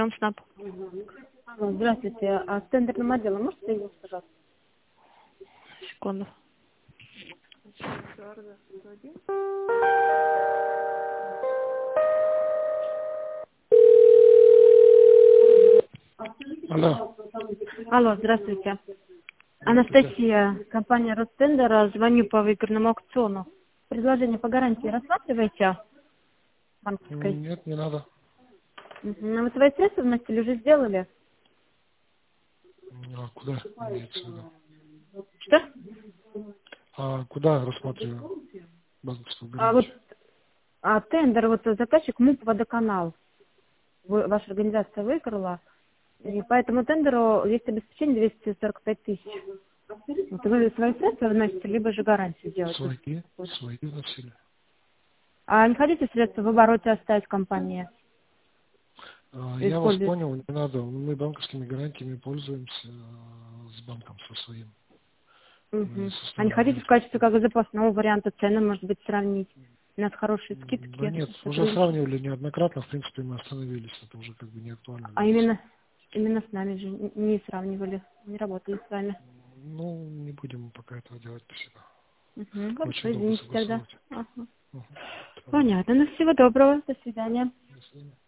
СНАП. Алло, здравствуйте. А с тендерным отделом можете соединить, пожалуйста? Секунду. Алло. Алло, здравствуйте. Здравствуйте. Анастасия, компания Ростендер. Звоню по выигранному аукциону. Предложение по гарантии рассматриваете? Банковской. Нет, не надо. А вы свои средства вносили, уже сделали? А куда имеется в виду? Что? А куда рассматриваю банковскую А вот гарантию? тендер, вот заказчик МУП «Водоканал». Ваша организация выиграла. И по этому тендеру есть обеспечение 245 тысяч. Вот вы свои средства вносите, либо же гарантию делаете. Свои носили. А не хотите средства в обороте оставить в компании? Я вас Использовать? понял, не надо. Мы банковскими гарантиями пользуемся с банком со своим. Мы Угу. А не составим хотите в гарантию. качестве как бы запасного варианта цены, может быть, сравнить? У нас хорошие Да скидки. нет, уже Сотрудничаем. сравнивали неоднократно, в принципе, мы остановились. Это уже как бы не актуально А для нас. именно с нами же не сравнивали, не работали с вами. Ну, не будем пока этого делать, спасибо. Угу. Очень Хорошо, долго извините тогда. согласовывать. Ага. Угу. Понятно. Ну, всего доброго. До свидания. До свидания.